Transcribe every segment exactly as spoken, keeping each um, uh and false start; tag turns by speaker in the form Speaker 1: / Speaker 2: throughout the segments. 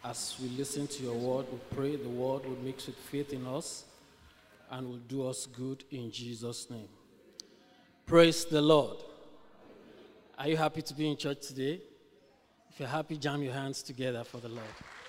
Speaker 1: As we listen to your word, we pray the word will mix with faith in us and will do us good in Jesus' name. Praise the Lord. Are you happy to be in church today? If you're happy, jam your hands together for the Lord.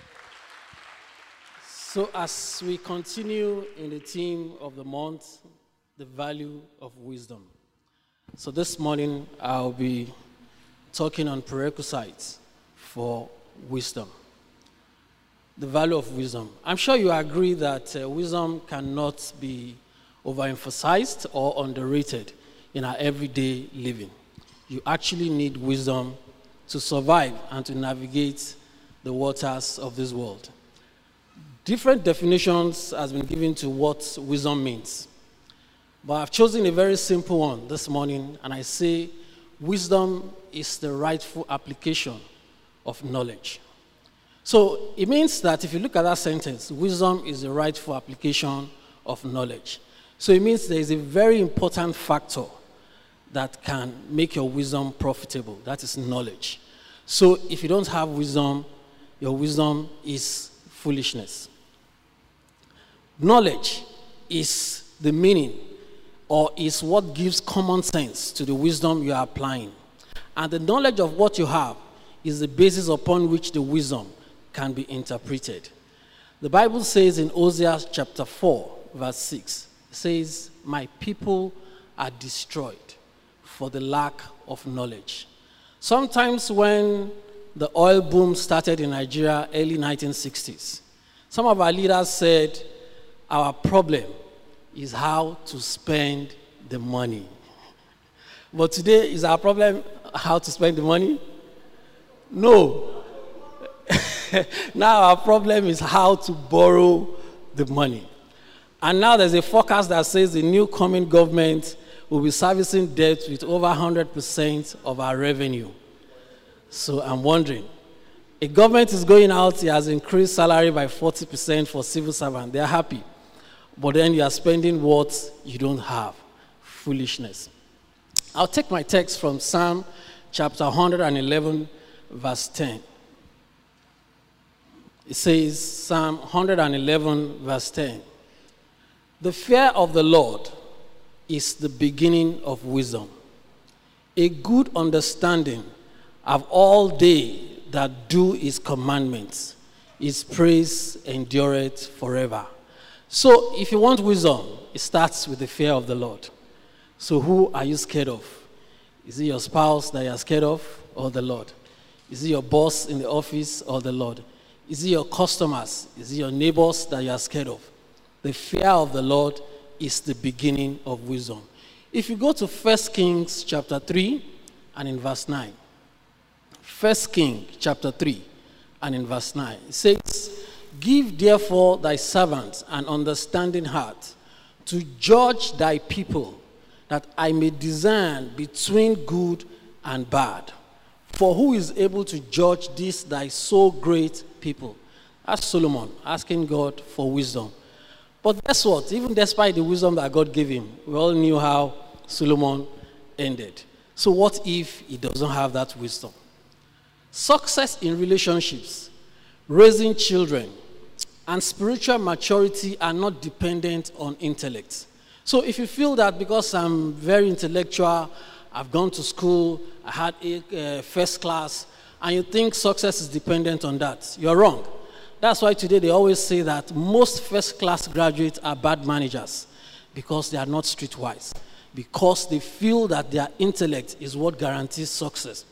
Speaker 1: So as we continue in the theme of the month, the value of wisdom. So this morning, I'll be talking on prerequisites for wisdom. The value of wisdom. I'm sure you agree that uh, wisdom cannot be overemphasized or underrated in our everyday living. You actually need wisdom to survive and to navigate the waters of this world. Different definitions has been given to what wisdom means. But I've chosen a very simple one this morning, and I say wisdom is the rightful application of knowledge. So it means that if you look at that sentence, wisdom is the rightful application of knowledge. So it means there is a very important factor that can make your wisdom profitable. That is knowledge. So if you don't have wisdom, your wisdom is foolishness. Knowledge is the meaning or is what gives common sense to the wisdom you are applying. And the knowledge of what you have is the basis upon which the wisdom can be interpreted. The Bible says in Hosea chapter four, verse six, it says, "My people are destroyed for the lack of knowledge." Sometimes when the oil boom started in Nigeria, early nineteen sixties, some of our leaders said, our problem is how to spend the money. But today, is our problem how to spend the money? No. Now our problem is how to borrow the money. And now there's a forecast that says the new coming government will be servicing debt with over one hundred percent of our revenue. So I'm wondering, a government is going out, it has increased salary by forty percent for civil servants. They're happy. But then you are spending what you don't have. Foolishness. I'll take my text from Psalm chapter one hundred eleven, verse ten. It says, Psalm one hundred eleven, verse ten. "The fear of the Lord is the beginning of wisdom. A good understanding of all they that do his commandments. His praise endureth forever." So if you want wisdom, it starts with the fear of the Lord. So who are you scared of? Is it your spouse that you're scared of, or the Lord? Is it your boss in the office, or the Lord? Is it your customers? Is it your neighbors that you are scared of? The fear of the Lord is the beginning of wisdom. If you go to First Kings chapter three and in verse nine. First Kings chapter three and in verse nine. It says, "Give therefore thy servant an understanding heart to judge thy people, that I may discern between good and bad. For who is able to judge this thy so great people?" That's Solomon asking God for wisdom. But guess what? Even despite the wisdom that God gave him, we all knew how Solomon ended. So what if he doesn't have that wisdom? Success in relationships, raising children, and spiritual maturity are not dependent on intellect. So if you feel that because I'm very intellectual, I've gone to school, I had a uh, first class, and you think success is dependent on that, you're wrong. That's why today they always say that most first class graduates are bad managers, because they are not streetwise, because they feel that their intellect is what guarantees success.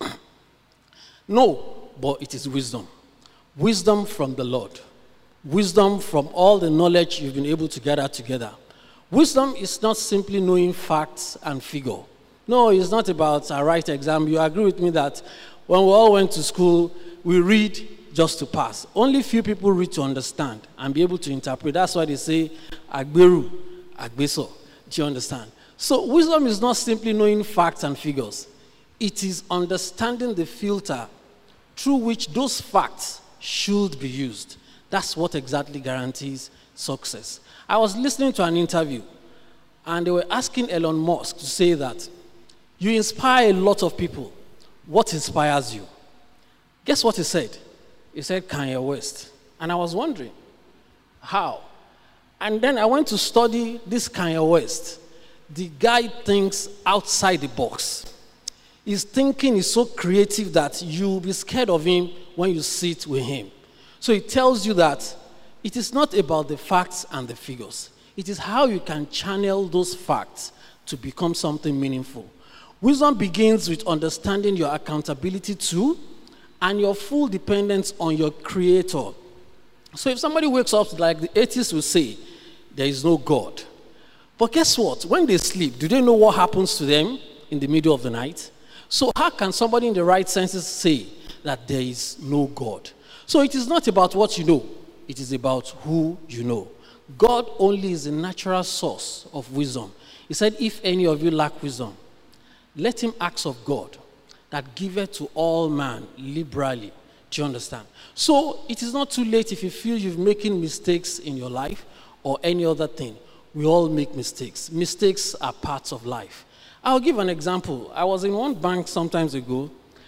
Speaker 1: No, but it is wisdom. Wisdom from the Lord. Wisdom from all the knowledge you've been able to gather together. Wisdom is not simply knowing facts and figure. No, it's not about a right exam. You agree with me that when we all went to school, we read just to pass. Only few people read to understand and be able to interpret. That's why they say, Agberu, Agbeso. Do you understand? So wisdom is not simply knowing facts and figures. It is understanding the filter through which those facts should be used. That's what exactly guarantees success. I was listening to an interview, and they were asking Elon Musk to say that you inspire a lot of people. What inspires you? Guess what he said? He said Kanye West. And I was wondering, how? And then I went to study this Kanye West. The guy thinks outside the box. His thinking is so creative that you'll be scared of him when you sit with him. So it tells you that it is not about the facts and the figures. It is how you can channel those facts to become something meaningful. Wisdom begins with understanding your accountability to and your full dependence on your Creator. So if somebody wakes up, like the atheists will say, there is no God. But guess what? When they sleep, do they know what happens to them in the middle of the night? So how can somebody in the right senses say that there is no God? So it is not about what you know. It is about who you know. God only is the natural source of wisdom. He said, if any of you lack wisdom, let him ask of God, that giveth to all man liberally. Do you understand? So it is not too late if you feel you're making mistakes in your life or any other thing. We all make mistakes. Mistakes are parts of life. I'll give an example. I was in one bank some times ago.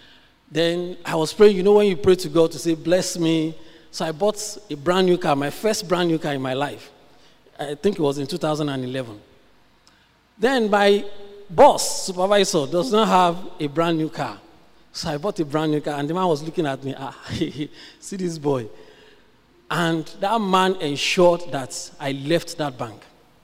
Speaker 1: Then I was praying. You know when you pray to God to say, bless me. So I bought a brand new car, my first brand new car in my life. I think it was in two thousand eleven. Then my boss, supervisor, does not have a brand new car. So I bought a brand new car, and the man was looking at me. Ah, see this boy. And that man ensured that I left that bank.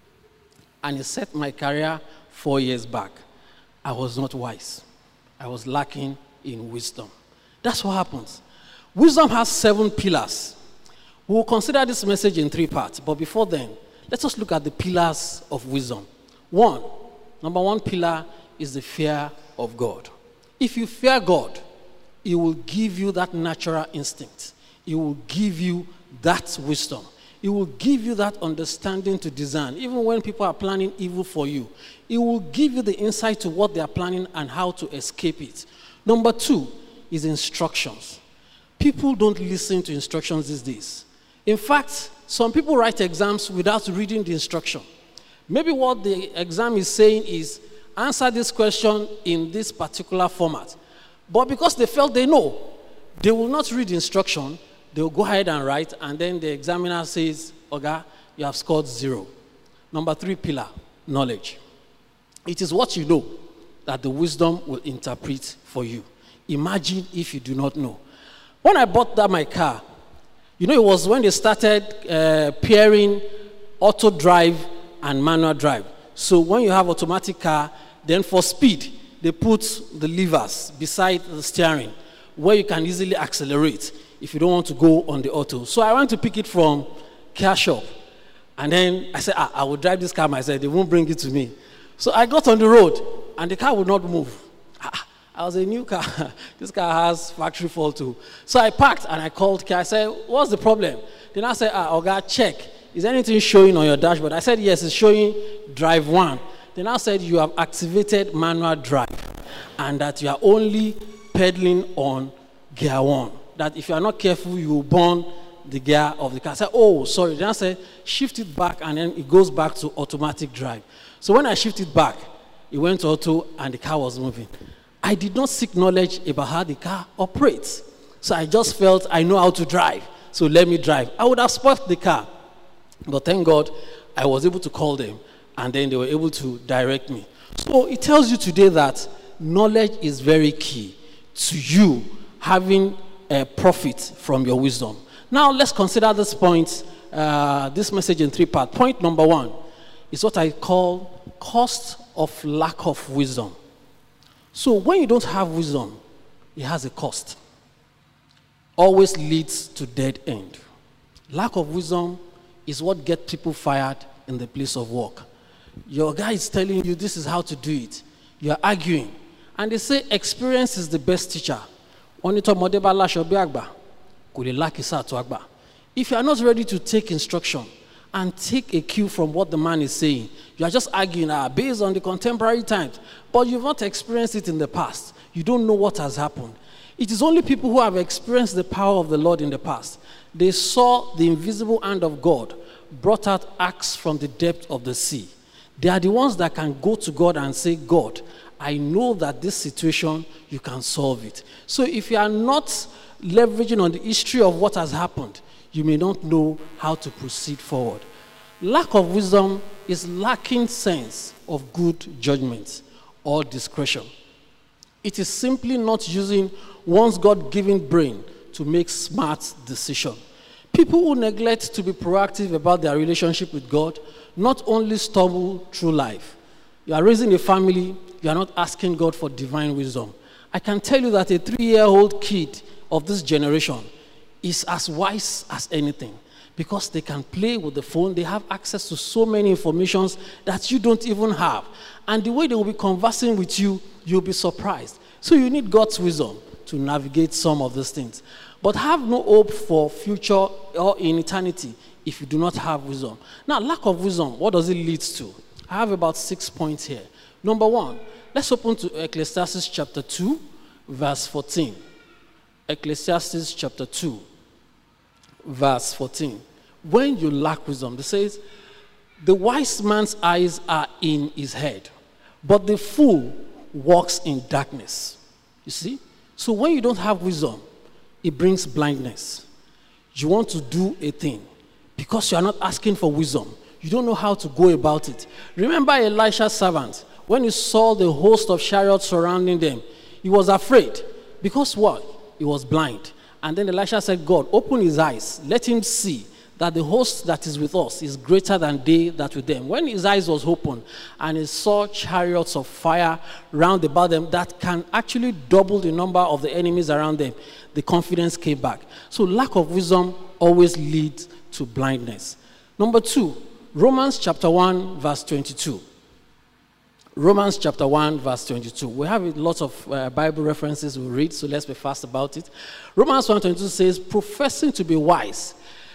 Speaker 1: And he set my career four years back. I was not wise. I was lacking in wisdom. That's what happens. Wisdom has seven pillars. We will consider this message in three parts. But before then, let us look at the pillars of wisdom. One, number one pillar is the fear of God. If you fear God, He will give you that natural instinct. He will give you that wisdom. He will give you that understanding to discern. Even when people are planning evil for you, He will give you the insight to what they are planning and how to escape it. Number two is instructions. People don't listen to instructions these days. In fact, some people write exams without reading the instruction. Maybe what the exam is saying is, answer this question in this particular format. But because they felt they know, they will not read the instruction. They will go ahead and write, and then the examiner says, Oga, you have scored zero. Number three pillar, knowledge. It is what you know that the wisdom will interpret for you. Imagine if you do not know. When I bought that my car, you know, it was when they started uh, pairing auto drive and manual drive. So when you have automatic car, then for speed, they put the levers beside the steering where you can easily accelerate if you don't want to go on the auto. So I went to pick it from car shop. And then I said, ah, I will drive this car myself. They won't bring it to me. So I got on the road, and the car would not move. Ah, I was a new car. This car has factory fault too. So I parked, and I called car. I said, what's the problem? Then I said, ah, Oga, check. Is anything showing on your dashboard? I said, yes, it's showing drive one. Then I said, you have activated manual drive, and that you are only pedaling on gear one. That if you are not careful, you will burn the gear of the car. I said, oh, sorry. Then I said, shift it back, and then it goes back to automatic drive. So when I shifted back, it went to auto, and the car was moving. I did not seek knowledge about how the car operates. So I just felt I know how to drive, so let me drive. I would have spoiled the car. But thank God, I was able to call them, and then they were able to direct me. So it tells you today that knowledge is very key to you having a profit from your wisdom. Now let's consider this point, uh, this message in three parts. Point number one is what I call cost of lack of wisdom. So when you don't have wisdom, it has a cost. Always leads to dead end. Lack of wisdom is what gets people fired in the place of work. Your guy is telling you this is how to do it. You are arguing. And they say experience is the best teacher. If you are not ready to take instruction and take a cue from what the man is saying, you are just arguing uh, based on the contemporary times, but you've not experienced it in the past. You don't know what has happened. It is only people who have experienced the power of the Lord in the past. They saw the invisible hand of God brought out acts from the depth of the sea. They are the ones that can go to God and say, God, I know that this situation, you can solve it. So if you are not leveraging on the history of what has happened, you may not know how to proceed forward. Lack of wisdom is lacking sense of good judgment or discretion. It is simply not using one's God-given brain to make smart decisions. People who neglect to be proactive about their relationship with God not only stumble through life. You are raising a family, you are not asking God for divine wisdom. I can tell you that a three-year-old kid of this generation is as wise as anything because they can play with the phone. They have access to so many informations that you don't even have. And the way they will be conversing with you, you'll be surprised. So you need God's wisdom to navigate some of these things. But have no hope for future or in eternity if you do not have wisdom. Now, lack of wisdom, what does it lead to? I have about six points here. Number one, let's open to Ecclesiastes chapter two, verse fourteen. Ecclesiastes chapter two, verse fourteen. When you lack wisdom, it says, the wise man's eyes are in his head, but the fool walks in darkness. You see? So when you don't have wisdom, it brings blindness. You want to do a thing because you are not asking for wisdom. You don't know how to go about it. Remember Elisha's servant, when he saw the host of chariots surrounding them, he was afraid because what? He was blind. And then Elisha said, God, open his eyes, let him see that the host that is with us is greater than they that with them. When his eyes was open and he saw chariots of fire round about them that can actually double the number of the enemies around them, the confidence came back. So lack of wisdom always leads to blindness. Number two, Romans chapter one, verse twenty-two. Romans chapter one, verse twenty-two. We have a lot of uh, Bible references we read, so let's be fast about it. Romans one twenty-two says, professing to be wise,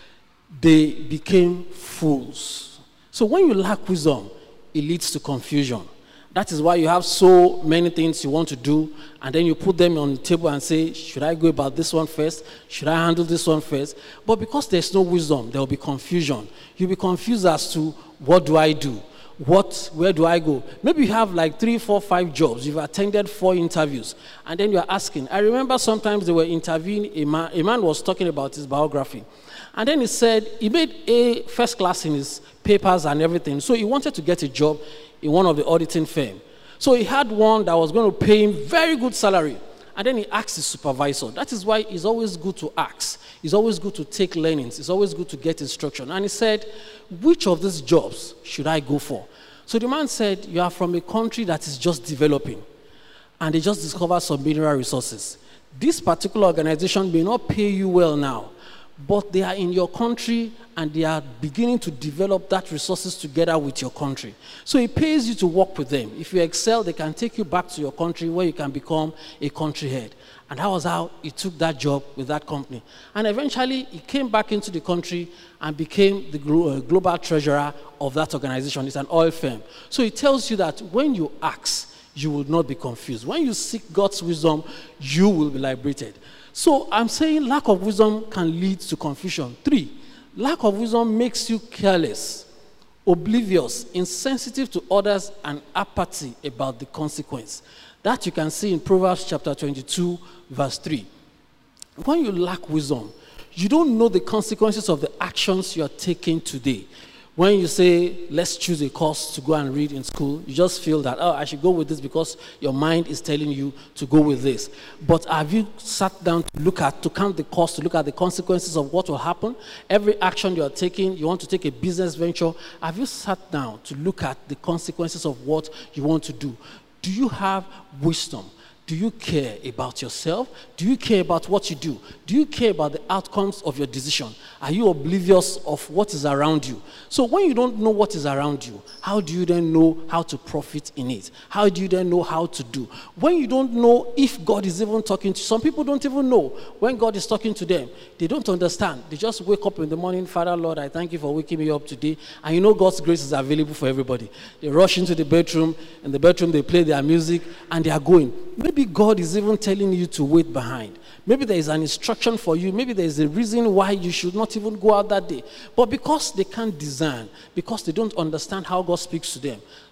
Speaker 1: they became fools. So when you lack wisdom, it leads to confusion. That is why you have so many things you want to do, and then you put them on the table and say, should I go about this one first? Should I handle this one first? But because there's no wisdom, there will be confusion. You'll be confused as to, what do I do? What, where do I go? Maybe you have like three, four, five jobs. You've attended four interviews. And then you're asking. I remember sometimes they were interviewing a man. A man was talking about his biography. And then he said he made A first class in his papers and everything. So he wanted to get a job in one of the auditing firms. So he had one that was going to pay him very good salary. And then he asked his supervisor. That is why it's always good to ask. It's always good to take learnings. It's always good to get instruction. And he said, which of these jobs should I go for? So the man said, you are from a country that is just developing. And they just discovered some mineral resources. This particular organization may not pay you well now, but they are in your country and they are beginning to develop that resources together with your country. So it pays you to work with them. If you excel, they can take you back to your country where you can become a country head. And that was how he took that job with that company. And eventually, he came back into the country and became the global treasurer of that organization. It's an oil firm. So it tells you that when you ask, you will not be confused. When you seek God's wisdom, you will be liberated. So I'm saying lack of wisdom can lead to confusion. Three, lack of wisdom makes you careless, oblivious, insensitive to others, and apathy about the consequence. That you can see in Proverbs chapter twenty-two, verse three. When you lack wisdom, you don't know the consequences of the actions you are taking today. When you say, let's choose a course to go and read in school, you just feel that, oh, I should go with this because your mind is telling you to go with this. But have you sat down to look at, to count the cost, to look at the consequences of what will happen? Every action you are taking, you want to take a business venture, have you sat down to look at the consequences of what you want to do? Do you have wisdom? Do you care about yourself? Do you care about what you do? Do you care about the outcomes of your decision? Are you oblivious of what is around you? So when you don't know what is around you, how do you then know how to profit in it? How do you then know how to do? When you don't know if God is even talking to you, some people don't even know when God is talking to them. They don't understand. They just wake up in the morning, Father, Lord, I thank you for waking me up today. And you know God's grace is available for everybody. They rush into the bedroom. In the bedroom, they play their music, and they are going. Maybe God is even telling you to wait behind. Maybe there is an instruction for you. Maybe there is a reason why you should not even go out that day. But because they can't discern, because they don't understand how God speaks to them,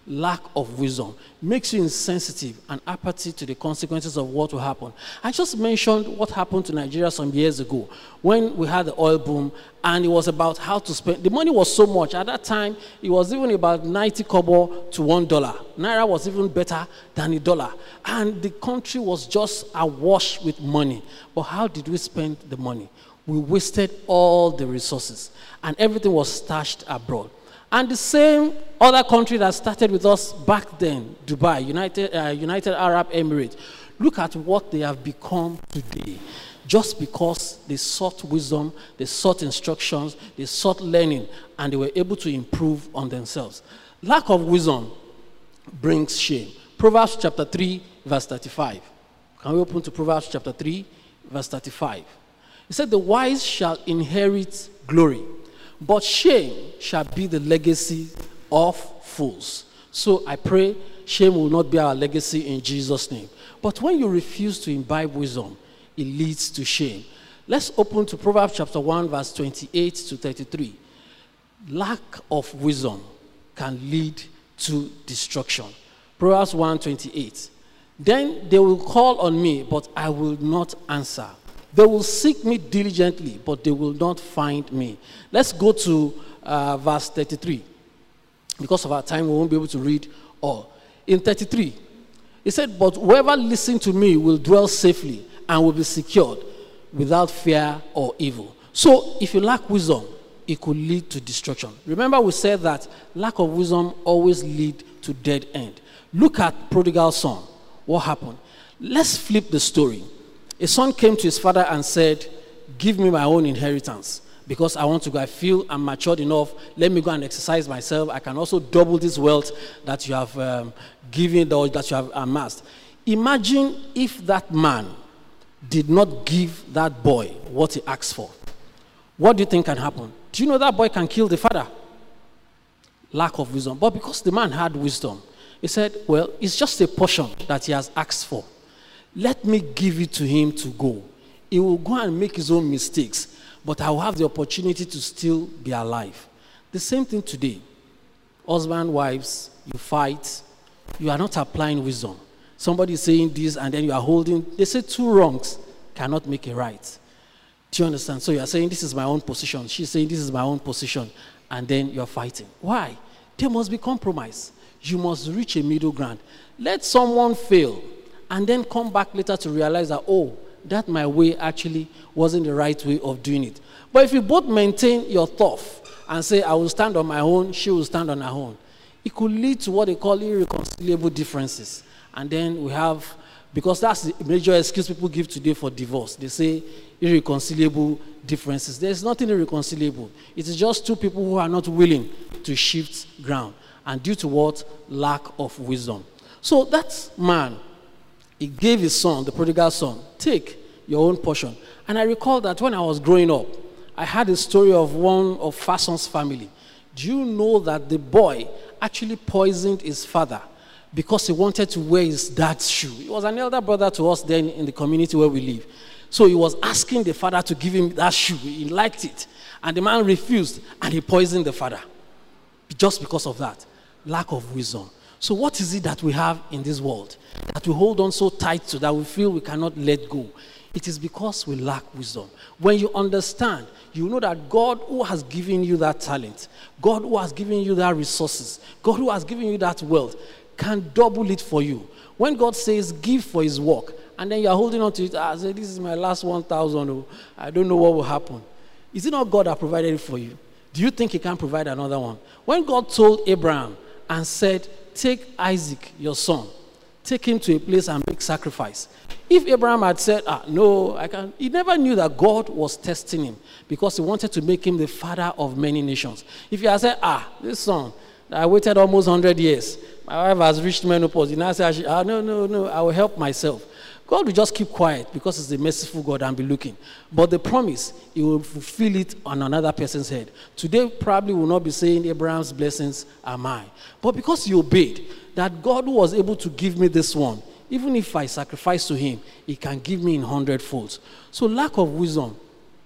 Speaker 1: lack of wisdom makes you insensitive and apathy to the consequences of what will happen. I just mentioned what happened to Nigeria some years ago when we had the oil boom, and it was about how to spend. The money was so much. At that time, it was even about ninety kobo to one dollar. Naira was even better than a dollar. And the country was just awash with money. But how did we spend the money? We wasted all the resources, and everything was stashed abroad. And the same other country that started with us back then, Dubai, United, uh, United Arab Emirates, look at what they have become today. Just because they sought wisdom, they sought instructions, they sought learning, and they were able to improve on themselves. Lack of wisdom brings shame. Proverbs chapter three, verse thirty-five. Can we open to Proverbs chapter three, verse thirty-five? It said, the wise shall inherit glory, but shame shall be the legacy of fools. So I pray shame will not be our legacy in Jesus' name. But when you refuse to imbibe wisdom, it leads to shame. Let's open to Proverbs chapter one, verse twenty-eight to thirty-three. Lack of wisdom can lead to destruction. Proverbs one, twenty-eight. Then they will call on me, but I will not answer. They will seek me diligently, but they will not find me. Let's go to uh, verse thirty-three. Because of our time, we won't be able to read all. In thirty-three, it said, but whoever listens to me will dwell safely and will be secured without fear or evil. So if you lack wisdom, it could lead to destruction. Remember we said that lack of wisdom always leads to dead end. Look at prodigal son. What happened? Let's flip the story. A son came to his father and said, give me my own inheritance because I want to go. I feel I'm matured enough. Let me go and exercise myself. I can also double this wealth that you have um, given or that you have amassed. Imagine if that man did not give that boy what he asked for. What do you think can happen? Do you know that boy can kill the father? Lack of wisdom. But because the man had wisdom, he said, well, it's just a portion that he has asked for. Let me give it to him to go. He will go and make his own mistakes, but I will have the opportunity to still be alive. The same thing today. Husband, wives, you fight. You are not applying wisdom. Somebody is saying this and then you are holding. They say two wrongs cannot make a right. Do you understand? So you are saying this is my own position. She's saying this is my own position. And then you are fighting. Why? There must be compromise. You must reach a middle ground. Let someone fail and then come back later to realize that, oh, that my way actually wasn't the right way of doing it. But if you both maintain your tough and say, I will stand on my own, she will stand on her own, it could lead to what they call irreconcilable differences. And then we have, because that's the major excuse people give today for divorce. They say irreconcilable differences. There's nothing irreconcilable. It is just two people who are not willing to shift ground. And due to what? Lack of wisdom. So that man, he gave his son, the prodigal son, take your own portion. And I recall that when I was growing up, I had a story of one of Fason's family. Do you know that the boy actually poisoned his father because he wanted to wear his dad's shoe? He was an elder brother to us then in the community where we live. So he was asking the father to give him that shoe. He liked it. And the man refused, and he poisoned the father. Just because of that. Lack of wisdom. So what is it that we have in this world that we hold on so tight to that we feel we cannot let go? It is because we lack wisdom. When you understand, you know that God who has given you that talent, God who has given you that resources, God who has given you that wealth, can double it for you. When God says, give for his work, and then you're holding on to it, I say, this is my last one thousand, oh, I don't know what will happen. Is it not God that provided it for you? Do you think he can provide another one? When God told Abraham and said, take Isaac, your son, take him to a place and make sacrifice. If Abraham had said, ah, no, I can't, he never knew that God was testing him because he wanted to make him the father of many nations. If he had said, ah, this son, I waited almost one hundred years, my wife has reached menopause, he now says, ah, no, no, no, I will help myself. God will just keep quiet because he's a merciful God and be looking. But the promise, he will fulfill it on another person's head. Today, probably will not be saying Abraham's blessings are mine. But because you obeyed, that God was able to give me this one, even if I sacrifice to him, he can give me in hundredfolds. So lack of wisdom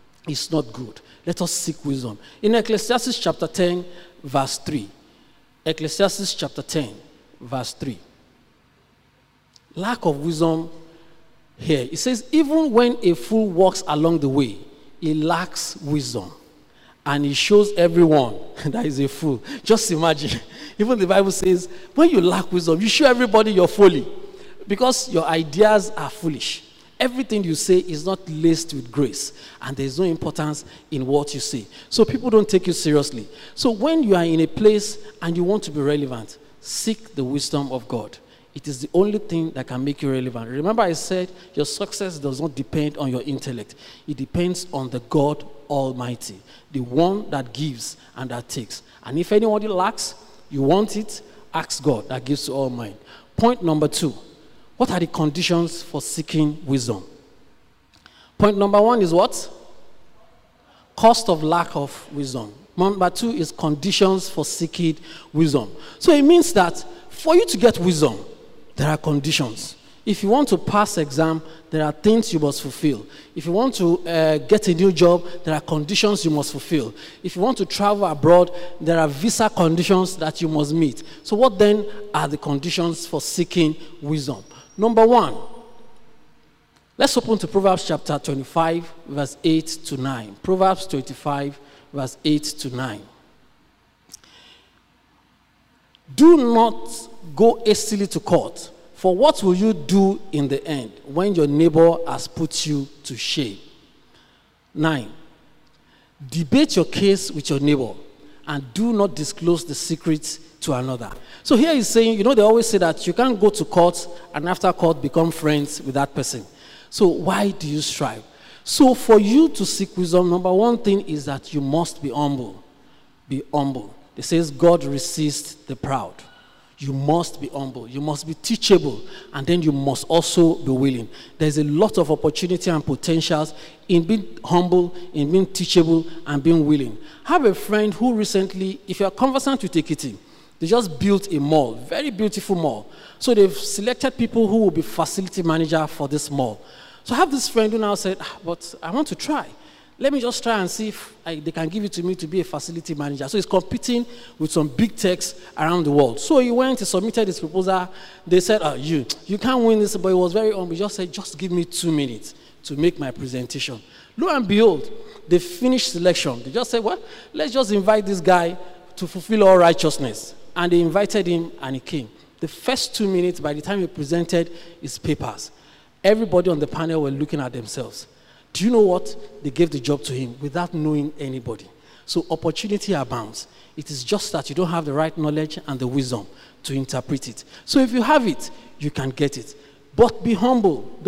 Speaker 1: is not good. Let us seek wisdom. In Ecclesiastes chapter ten, verse three. Ecclesiastes chapter ten, verse three. Lack of wisdom here. It says, even when a fool walks along the way, he lacks wisdom. And he shows everyone that he's a fool. Just imagine. Even the Bible says, when you lack wisdom, you show everybody your folly. Because your ideas are foolish. Everything you say is not laced with grace. And there's no importance in what you say. So people don't take you seriously. So when you are in a place and you want to be relevant, seek the wisdom of God. It is the only thing that can make you relevant. Remember I said your success does not depend on your intellect. It depends on the God Almighty, the one that gives and that takes. And if anybody lacks, you want it, ask God that gives to all men. Point number two. What are the conditions for seeking wisdom? Point number one is what? Cost of lack of wisdom. Number two is conditions for seeking wisdom. So it means that for you to get wisdom, there are conditions. If you want to pass exam, there are things you must fulfill. If you want to uh, get a new job, there are conditions you must fulfill. If you want to travel abroad, there are visa conditions that you must meet. So what then are the conditions for seeking wisdom? Number one, let's open to Proverbs chapter twenty-five, verse eight to nine. Proverbs twenty-five, verse eight to nine. Do not go hastily to court, for what will you do in the end when your neighbor has put you to shame? Nine, debate your case with your neighbor and do not disclose the secrets to another. So here he's saying, you know, they always say that you can't go to court and after court become friends with that person. So why do you strive? So for you to seek wisdom, number one thing is that you must be humble. Be humble. It says God resists the proud. You must be humble. You must be teachable. And then you must also be willing. There's a lot of opportunity and potentials in being humble, in being teachable, and being willing. I have a friend who recently, if you're conversant with Ekiti, they just built a mall, very beautiful mall. So they've selected people who will be facility manager for this mall. So I have this friend who now said, ah, but I want to try. Let me just try and see if I, they can give it to me to be a facility manager. So he's competing with some big techs around the world. So he went, he submitted his proposal. They said, oh, you, you can't win this, but he was very humble. He just said, just give me two minutes to make my presentation. Lo and behold, they finished selection. They just said, well, let's just invite this guy to fulfill all righteousness. And they invited him and he came. The first two minutes, by the time he presented his papers, everybody on the panel were looking at themselves. Do you know what? They gave the job to him without knowing anybody. So opportunity abounds. It is just that you don't have the right knowledge and the wisdom to interpret it. So if you have it, you can get it. But be humble. Don't